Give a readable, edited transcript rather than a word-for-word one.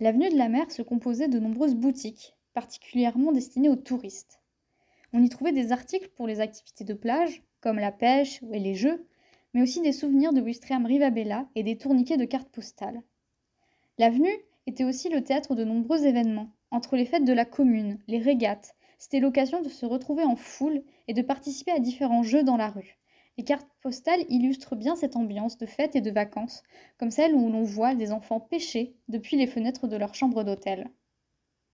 L'avenue de la Mer se composait de nombreuses boutiques, particulièrement destinées aux touristes. On y trouvait des articles pour les activités de plage, comme la pêche et les jeux, mais aussi des souvenirs de Ouistreham Rivabella et des tourniquets de cartes postales. L'avenue était aussi le théâtre de nombreux événements, entre les fêtes de la commune, les régates. C'était l'occasion de se retrouver en foule et de participer à différents jeux dans la rue. Les cartes postales illustrent bien cette ambiance de fêtes et de vacances, comme celle où l'on voit des enfants pêcher depuis les fenêtres de leur chambre d'hôtel.